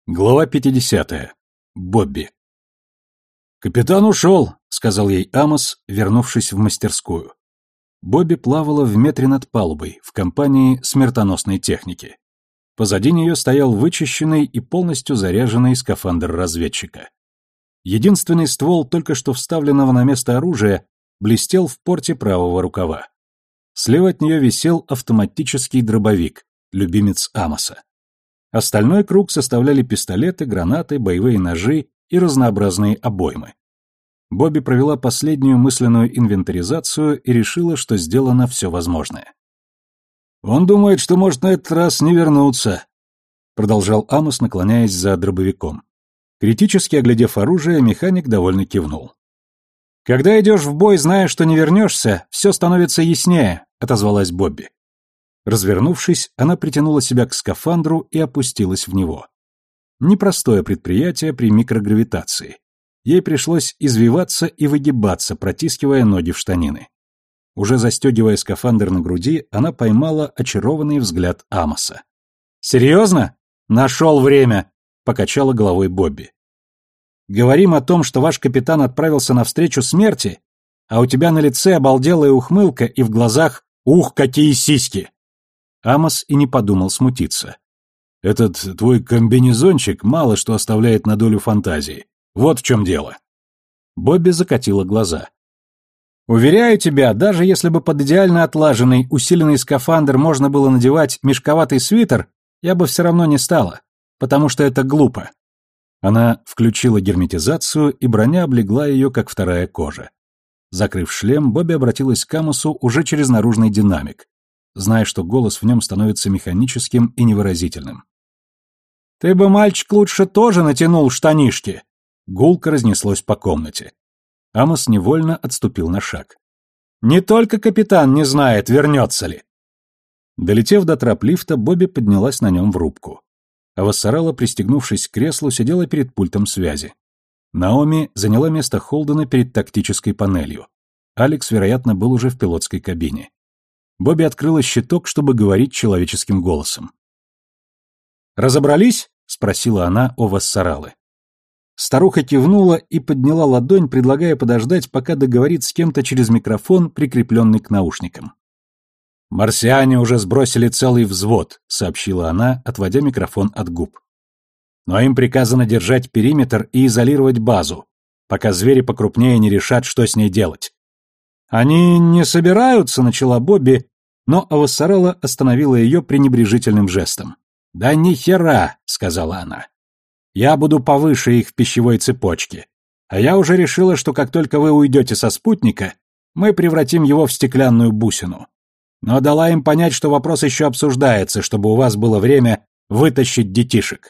Глава 50. Бобби. «Капитан ушел», — сказал ей Амос, вернувшись в мастерскую. Бобби плавала в метре над палубой, в компании смертоносной техники. Позади нее стоял вычищенный и полностью заряженный скафандр разведчика. Единственный ствол только что вставленного на место оружия блестел в порте правого рукава. Слева от нее висел автоматический дробовик, любимец Амоса. Остальной круг составляли пистолеты, гранаты, боевые ножи и разнообразные обоймы. Бобби провела последнюю мысленную инвентаризацию и решила, что сделано все возможное. «Он думает, что может на этот раз не вернуться», — продолжал Амос, наклоняясь за дробовиком. Критически оглядев оружие, механик довольно кивнул. «Когда идешь в бой, зная, что не вернешься, все становится яснее», — отозвалась Бобби. Развернувшись, она притянула себя к скафандру и опустилась в него. Непростое предприятие при микрогравитации. Ей пришлось извиваться и выгибаться, протискивая ноги в штанины. Уже застегивая скафандр на груди, она поймала очарованный взгляд Амоса. «Серьезно? Нашел время!» — покачала головой Бобби. «Говорим о том, что ваш капитан отправился навстречу смерти, а у тебя на лице обалделая ухмылка и в глазах «Ух, какие сиськи!» Амос и не подумал смутиться. «Этот твой комбинезончик мало что оставляет на долю фантазии. Вот в чем дело». Бобби закатила глаза. «Уверяю тебя, даже если бы под идеально отлаженный, усиленный скафандр можно было надевать мешковатый свитер, я бы все равно не стала, потому что это глупо». Она включила герметизацию, и броня облегла ее, как вторая кожа. Закрыв шлем, Бобби обратилась к Амосу уже через наружный динамик, зная, что голос в нем становится механическим и невыразительным. «Ты бы, мальчик, лучше тоже натянул штанишки!» Гулко разнеслось по комнате. Амос невольно отступил на шаг. «Не только капитан не знает, вернется ли!» Долетев до трап лифта, Бобби поднялась на нем в рубку. А Вассарала, пристегнувшись к креслу, сидела перед пультом связи. Наоми заняла место Холдена перед тактической панелью. Алекс, вероятно, был уже в пилотской кабине. Бобби открыла щиток, чтобы говорить человеческим голосом. «Разобрались?» — спросила она у Вассаралы. Старуха кивнула и подняла ладонь, предлагая подождать, пока договорит с кем-то через микрофон, прикрепленный к наушникам. «Марсиане уже сбросили целый взвод», — сообщила она, отводя микрофон от губ. «Но им приказано держать периметр и изолировать базу, пока звери покрупнее не решат, что с ней делать». «Они не собираются», — начала Бобби, но Авассарала остановила ее пренебрежительным жестом. «Да ни хера», — сказала она. «Я буду повыше их в пищевой цепочке. А я уже решила, что как только вы уйдете со спутника, мы превратим его в стеклянную бусину. Но дала им понять, что вопрос еще обсуждается, чтобы у вас было время вытащить детишек».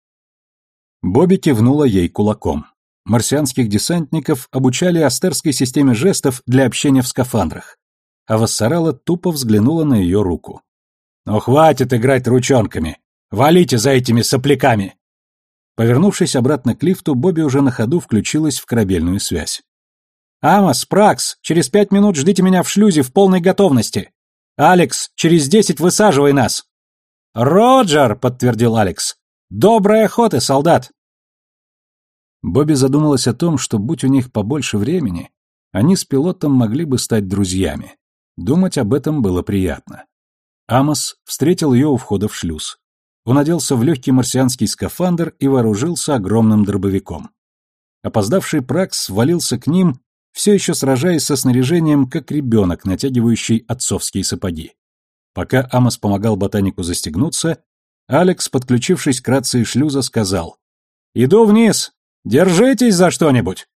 Бобби кивнула ей кулаком. Марсианских десантников обучали астерской системе жестов для общения в скафандрах. А Вассарала тупо взглянула на ее руку. «Ну хватит играть ручонками! Валите за этими сопляками!» Повернувшись обратно к лифту, Бобби уже на ходу включилась в корабельную связь. «Амос, Пракс, через 5 минут ждите меня в шлюзе в полной готовности! Алекс, через 10 высаживай нас!» «Роджер!» — подтвердил Алекс. «Доброй охоты, солдат!» Бобби задумалась о том, что, будь у них побольше времени, они с пилотом могли бы стать друзьями. Думать об этом было приятно. Амос встретил ее у входа в шлюз. Он оделся в легкий марсианский скафандр и вооружился огромным дробовиком. Опоздавший Пракс ввалился к ним, все еще сражаясь со снаряжением, как ребенок, натягивающий отцовские сапоги. Пока Амос помогал ботанику застегнуться, Алекс, подключившись к рации шлюза, сказал: «Иду вниз! Держитесь за что-нибудь!»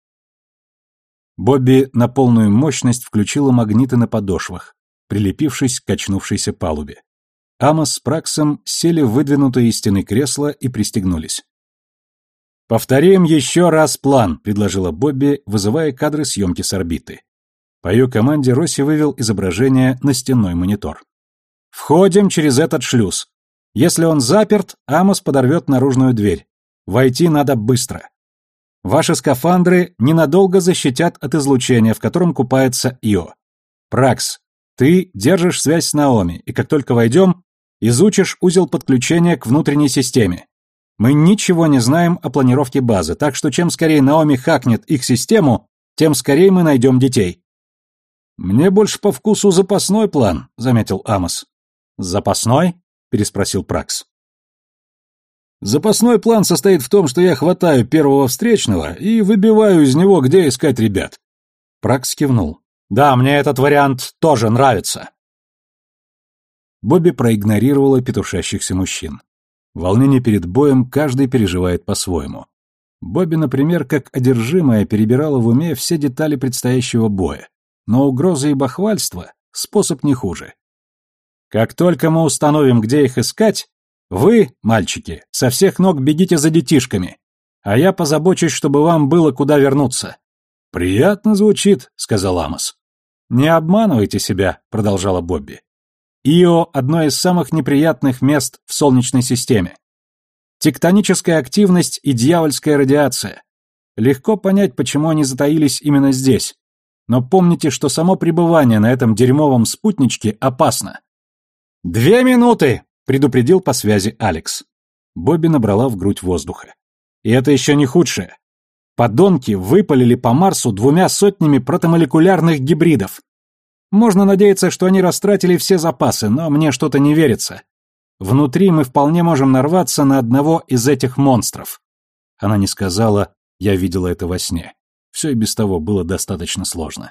Бобби на полную мощность включила магниты на подошвах, прилепившись к качнувшейся палубе. Амос с Праксом сели в выдвинутые из стены кресла и пристегнулись. «Повторим еще раз план», — предложила Бобби, вызывая кадры съемки с орбиты. По ее команде Росси вывел изображение на стенной монитор. «Входим через этот шлюз. Если он заперт, Амос подорвет наружную дверь. Войти надо быстро. Ваши скафандры ненадолго защитят от излучения, в котором купается Ио. Пракс, ты держишь связь с Наоми, и как только войдем, изучишь узел подключения к внутренней системе. Мы ничего не знаем о планировке базы, так что чем скорее Наоми хакнет их систему, тем скорее мы найдем детей». «Мне больше по вкусу запасной план», — заметил Амос. «Запасной?» — переспросил Пракс. «Запасной план состоит в том, что я хватаю первого встречного и выбиваю из него, где искать ребят». Пракс кивнул. «Да, мне этот вариант тоже нравится». Бобби проигнорировала петушащихся мужчин. Волнение перед боем каждый переживает по-своему. Бобби, например, как одержимая перебирала в уме все детали предстоящего боя, но угрозы и бахвальство — способ не хуже. «Как только мы установим, где их искать, вы, мальчики, со всех ног бегите за детишками, а я позабочусь, чтобы вам было куда вернуться». «Приятно звучит», — сказал Амос. «Не обманывайте себя», — продолжала Бобби. «Ио — одно из самых неприятных мест в Солнечной системе. Тектоническая активность и дьявольская радиация. Легко понять, почему они затаились именно здесь. Но помните, что само пребывание на этом дерьмовом спутничке опасно». «2 минуты!» — предупредил по связи Алекс. Бобби набрала в грудь воздуха. «И это еще не худшее. Подонки выпалили по Марсу 2 сотнями протомолекулярных гибридов. Можно надеяться, что они растратили все запасы, но мне что-то не верится. Внутри мы вполне можем нарваться на одного из этих монстров». Она не сказала «я видела это во сне». Все и без того было достаточно сложно.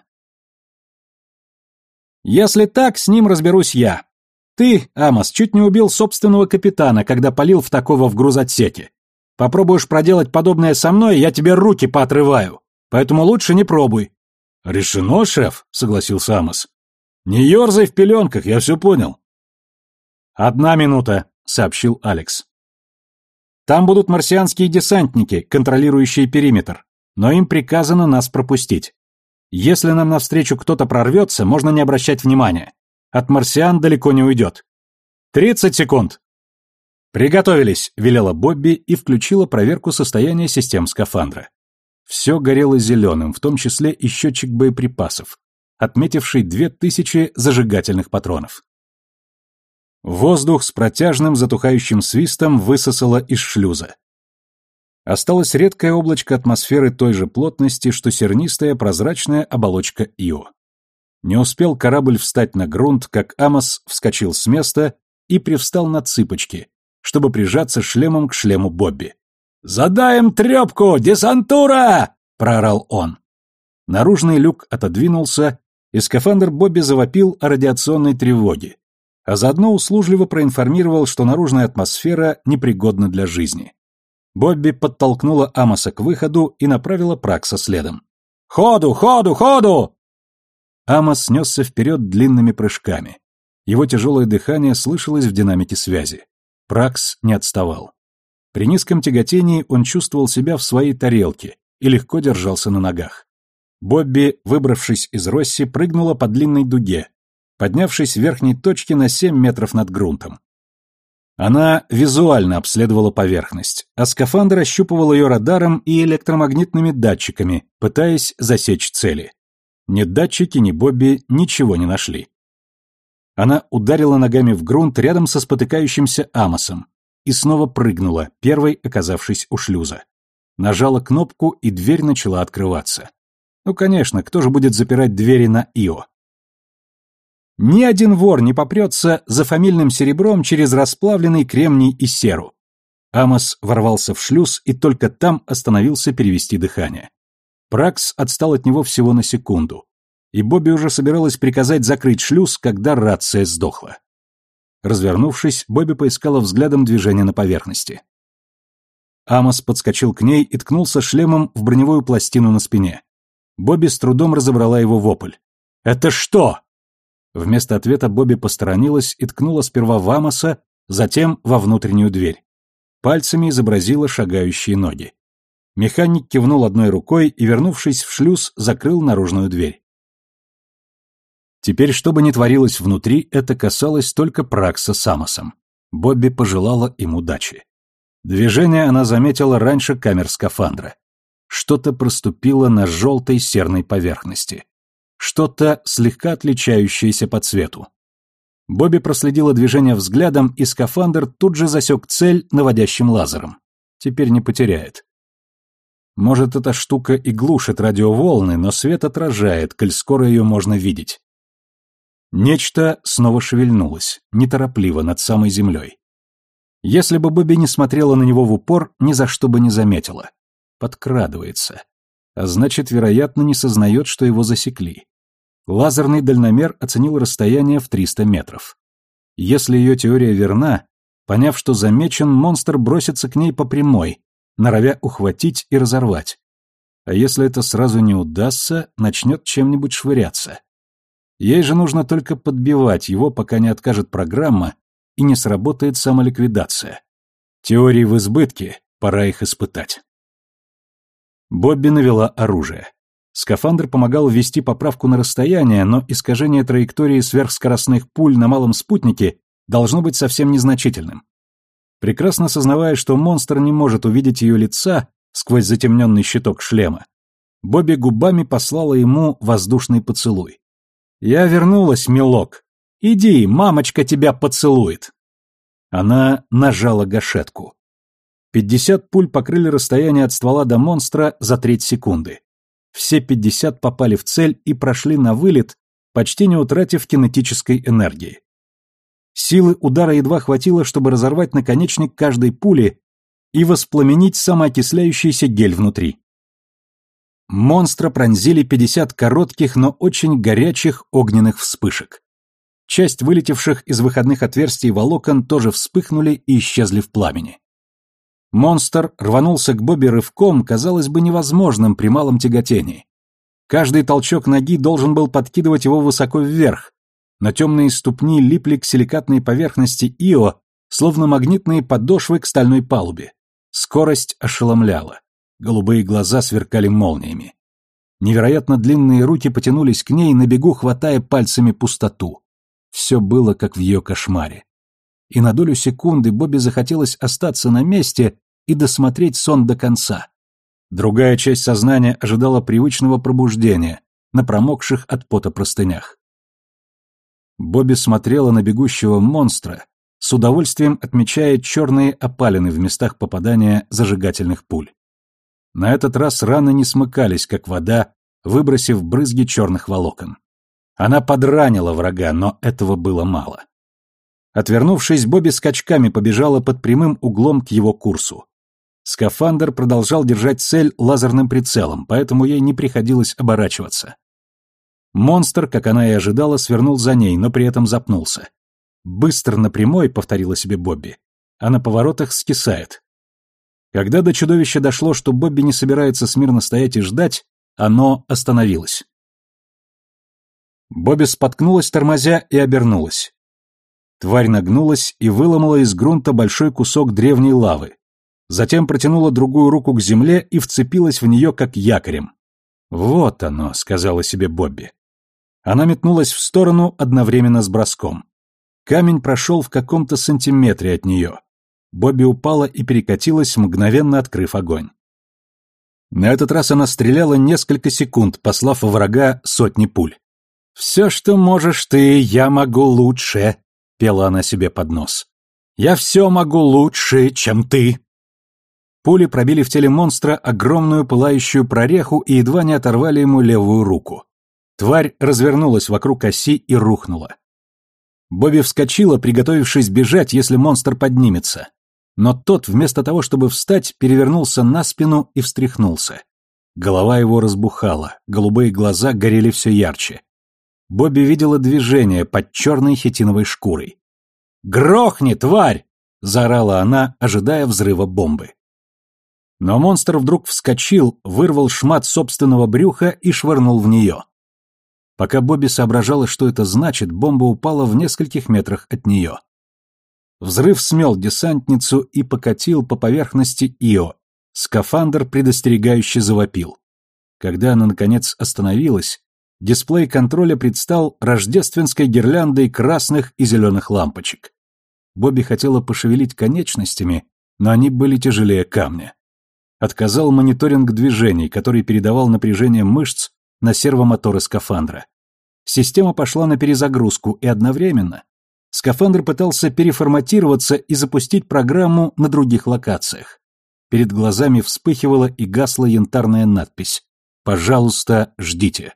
«Если так, с ним разберусь я. Ты, Амос, чуть не убил собственного капитана, когда палил в такого в грузотсеке. Попробуешь проделать подобное со мной, я тебе руки поотрываю. Поэтому лучше не пробуй». «Решено, шеф», — согласился Амос. «Не ерзай в пеленках, я все понял». «1 минута», — сообщил Алекс. «Там будут марсианские десантники, контролирующие периметр, но им приказано нас пропустить. Если нам навстречу кто-то прорвется, можно не обращать внимания. От марсиан далеко не уйдет. 30 секунд». «Приготовились», — велела Бобби и включила проверку состояния систем скафандра. Все горело зеленым, в том числе и счетчик боеприпасов, отметивший 2000 зажигательных патронов. Воздух с протяжным затухающим свистом высосало из шлюза. Осталось редкое облачко атмосферы той же плотности, что сернистая прозрачная оболочка Ио. Не успел корабль встать на грунт, как Амос вскочил с места и привстал на цыпочки, чтобы прижаться шлемом к шлему Бобби. «Задаем трепку, десантура!» — проорал он. Наружный люк отодвинулся, и скафандр Бобби завопил о радиационной тревоге, а заодно услужливо проинформировал, что наружная атмосфера непригодна для жизни. Бобби подтолкнула Амоса к выходу и направила Пракса следом. «Ходу, ходу, ходу!» Амос снесся вперед длинными прыжками. Его тяжелое дыхание слышалось в динамике связи. Пракс не отставал. При низком тяготении он чувствовал себя в своей тарелке и легко держался на ногах. Бобби, выбравшись из Росси, прыгнула по длинной дуге, поднявшись в верхней точке на 7 метров над грунтом. Она визуально обследовала поверхность, а скафандр ощупывал ее радаром и электромагнитными датчиками, пытаясь засечь цели. Ни датчики, ни Бобби ничего не нашли. Она ударила ногами в грунт рядом со спотыкающимся Амосом и снова прыгнула, первой оказавшись у шлюза. Нажала кнопку, и дверь начала открываться. Ну, конечно, кто же будет запирать двери на Ио? Ни один вор не попрется за фамильным серебром через расплавленный кремний и серу. Амос ворвался в шлюз и только там остановился перевести дыхание. Пракс отстал от него всего на секунду, и Бобби уже собиралась приказать закрыть шлюз, когда рация сдохла. Развернувшись, Бобби поискала взглядом движение на поверхности. Амос подскочил к ней и ткнулся шлемом в броневую пластину на спине. Бобби с трудом разобрала его вопль. «Это что?» Вместо ответа Бобби посторонилась и ткнула сперва в Амоса, затем во внутреннюю дверь. Пальцами изобразила шагающие ноги. Механик кивнул одной рукой и, вернувшись в шлюз, закрыл наружную дверь. Теперь, что бы ни творилось внутри, это касалось только Пракса с Амосом. Бобби пожелала им удачи. Движение она заметила раньше камер скафандра. Что-то проступило на желтой серной поверхности. Что-то слегка отличающееся по цвету. Бобби проследила движение взглядом, и скафандр тут же засек цель наводящим лазером. теперь не потеряет. Может, эта штука и глушит радиоволны, но свет отражает, коль скоро ее можно видеть. Нечто снова шевельнулось, неторопливо, над самой землей. Если бы Бобби не смотрела на него в упор, ни за что бы не заметила. Подкрадывается. А значит, вероятно, не сознает, что его засекли. Лазерный дальномер оценил расстояние в 300 метров. Если ее теория верна, поняв, что замечен, монстр бросится к ней по прямой, норовя ухватить и разорвать. А если это сразу не удастся, начнет чем-нибудь швыряться. Ей же нужно только подбивать его, пока не откажет программа и не сработает самоликвидация. Теории в избытке, пора их испытать. Бобби навела оружие. Скафандр помогал ввести поправку на расстояние, но искажение траектории сверхскоростных пуль на малом спутнике должно быть совсем незначительным. Прекрасно сознавая, что монстр не может увидеть ее лица сквозь затемненный щиток шлема, Бобби губами послала ему воздушный поцелуй. «Я вернулась, милок. Иди, мамочка тебя поцелует». Она нажала гашетку. 50 пуль покрыли расстояние от ствола до монстра за треть секунды. Все 50 попали в цель и прошли на вылет, почти не утратив кинетической энергии. Силы удара едва хватило, чтобы разорвать наконечник каждой пули и воспламенить самоокисляющийся гель внутри. Монстра пронзили 50 коротких, но очень горячих огненных вспышек. Часть вылетевших из выходных отверстий волокон тоже вспыхнули и исчезли в пламени. Монстр рванулся к Бобби рывком, казалось бы, невозможным при малом тяготении. Каждый толчок ноги должен был подкидывать его высоко вверх, но темные ступни липли к силикатной поверхности Ио, словно магнитные подошвы к стальной палубе. Скорость ошеломляла. Голубые глаза сверкали молниями. Невероятно длинные руки потянулись к ней, на бегу хватая пальцами пустоту. Все было, как в ее кошмаре. И на долю секунды Бобби захотелось остаться на месте и досмотреть сон до конца. Другая часть сознания ожидала привычного пробуждения на промокших от пота простынях. Бобби смотрела на бегущего монстра, с удовольствием отмечая черные опалины в местах попадания зажигательных пуль. На этот раз раны не смыкались, как вода, выбросив брызги черных волокон. Она подранила врага, но этого было мало. Отвернувшись, Бобби скачками побежала под прямым углом к его курсу. Скафандр продолжал держать цель лазерным прицелом, поэтому ей не приходилось оборачиваться. Монстр, как она и ожидала, свернул за ней, но при этом запнулся. «Быстро на прямой», — повторила себе Бобби, — «а на поворотах скисает». Когда до чудовища дошло, что Бобби не собирается смирно стоять и ждать, оно остановилось. Бобби споткнулась, тормозя, и обернулась. Тварь нагнулась и выломала из грунта большой кусок древней лавы. Затем протянула другую руку к земле и вцепилась в нее, как якорем. «Вот оно», — сказала себе Бобби. Она метнулась в сторону одновременно с броском. Камень прошел в каком-то сантиметре от нее. Бобби упала и перекатилась, мгновенно открыв огонь. На этот раз она стреляла несколько секунд, послав во врага сотни пуль. «Все, что можешь ты, я могу лучше», — пела она себе под нос. «Я все могу лучше, чем ты». Пули пробили в теле монстра огромную пылающую прореху и едва не оторвали ему левую руку. Тварь развернулась вокруг оси и рухнула. Бобби вскочила, приготовившись бежать, если монстр поднимется. Но тот, вместо того, чтобы встать, перевернулся на спину и встряхнулся. Голова его разбухала, голубые глаза горели все ярче. Бобби видела движение под черной хитиновой шкурой. «Грохни, тварь!» — заорала она, ожидая взрыва бомбы. Но монстр вдруг вскочил, вырвал шмат собственного брюха и швырнул в нее. Пока Бобби соображала, что это значит, бомба упала в нескольких метрах от нее. Взрыв смел десантницу и покатил по поверхности Ио. Скафандр предостерегающе завопил. Когда она, наконец, остановилась, дисплей контроля предстал рождественской гирляндой красных и зеленых лампочек. Бобби хотела пошевелить конечностями, но они были тяжелее камня. Отказал мониторинг движений, который передавал напряжение мышц на сервомоторы скафандра. Система пошла на перезагрузку, и одновременно скафандр пытался переформатироваться и запустить программу на других локациях. перед глазами вспыхивала и гасла янтарная надпись «Пожалуйста, ждите».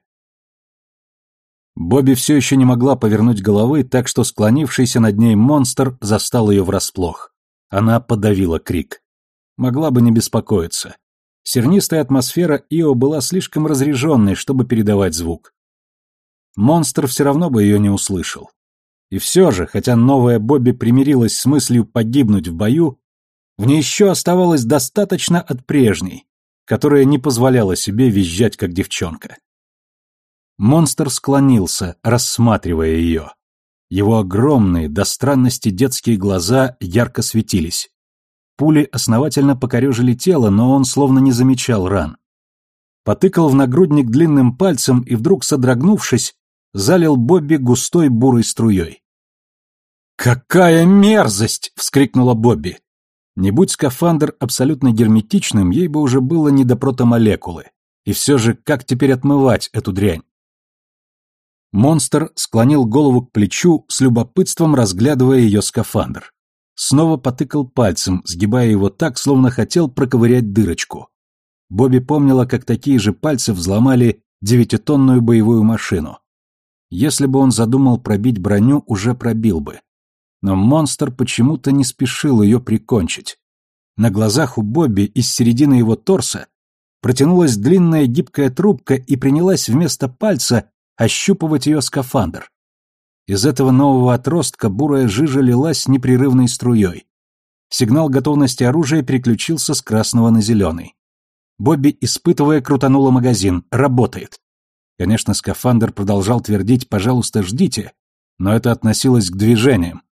Бобби все еще не могла повернуть головы, так что склонившийся над ней монстр застал ее врасплох. Она подавила крик. Могла бы не беспокоиться. Сернистая атмосфера Ио была слишком разреженной, чтобы передавать звук. Монстр все равно бы ее не услышал. И все же, хотя новая Бобби примирилась с мыслью погибнуть в бою, в ней еще оставалось достаточно от прежней, которая не позволяла себе визжать, как девчонка. Монстр склонился, рассматривая ее. Его огромные, до странности детские глаза ярко светились. Пули основательно покорежили тело, но он словно не замечал ран. Потыкал в нагрудник длинным пальцем и вдруг, содрогнувшись, залил Бобби густой бурой струей. «Какая мерзость!» — вскрикнула Бобби. Не будь скафандр абсолютно герметичным, ей бы уже было не до протомолекулы. И все же, как теперь отмывать эту дрянь? Монстр склонил голову к плечу, с любопытством разглядывая ее скафандр. Снова потыкал пальцем, сгибая его так, словно хотел проковырять дырочку. Бобби помнила, как такие же пальцы взломали 9-тонную боевую машину. Если бы он задумал пробить броню, уже пробил бы. Но монстр почему-то не спешил ее прикончить. На глазах у Бобби из середины его торса протянулась длинная гибкая трубка и принялась вместо пальца ощупывать ее скафандр. Из этого нового отростка бурая жижа лилась непрерывной струей. Сигнал готовности оружия переключился с красного на зеленый. Бобби, испытывая, крутанула магазин. Работает. Конечно, скафандр продолжал твердить «пожалуйста, ждите», но это относилось к движениям.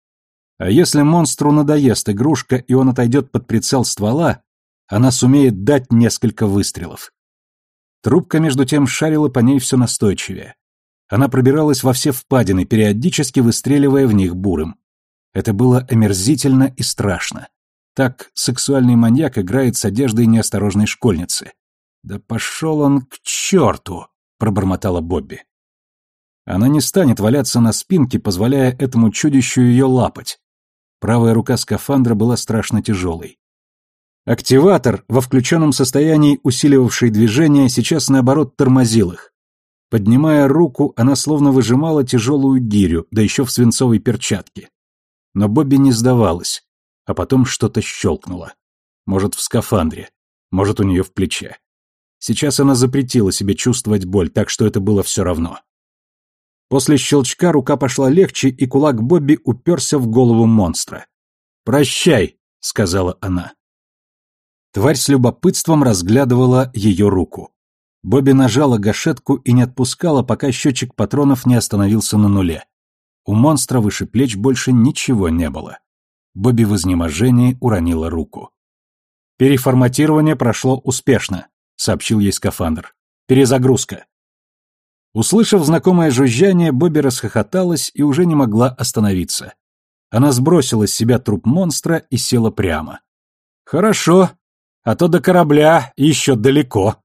А если монстру надоест игрушка, и он отойдет под прицел ствола, она сумеет дать несколько выстрелов. Трубка, между тем, шарила по ней все настойчивее. Она пробиралась во все впадины, периодически выстреливая в них бурым. Это было омерзительно и страшно. Так сексуальный маньяк играет с одеждой неосторожной школьницы. «Да пошел он к черту!» — пробормотала Бобби. Она не станет валяться на спинке, позволяя этому чудищу ее лапать. Правая рука скафандра была страшно тяжелой. Активатор, во включенном состоянии усиливавший движение, сейчас, наоборот, тормозил их. Поднимая руку, она словно выжимала тяжелую гирю, да еще в свинцовой перчатке. Но Бобби не сдавалась, а потом что-то щелкнуло. Может, в скафандре, может, у нее в плече. Сейчас она запретила себе чувствовать боль, так что это было все равно. После щелчка рука пошла легче, и кулак Бобби уперся в голову монстра. «Прощай», — сказала она. Тварь с любопытством разглядывала ее руку. Бобби нажала гашетку и не отпускала, пока счетчик патронов не остановился на нуле. У монстра выше плеч больше ничего не было. Бобби в изнеможении уронила руку. «Переформатирование прошло успешно», — сообщил ей скафандр. «Перезагрузка». Услышав знакомое жужжание, Бобби расхохоталась и уже не могла остановиться. Она сбросила с себя труп монстра и села прямо. «Хорошо, а то до корабля еще далеко».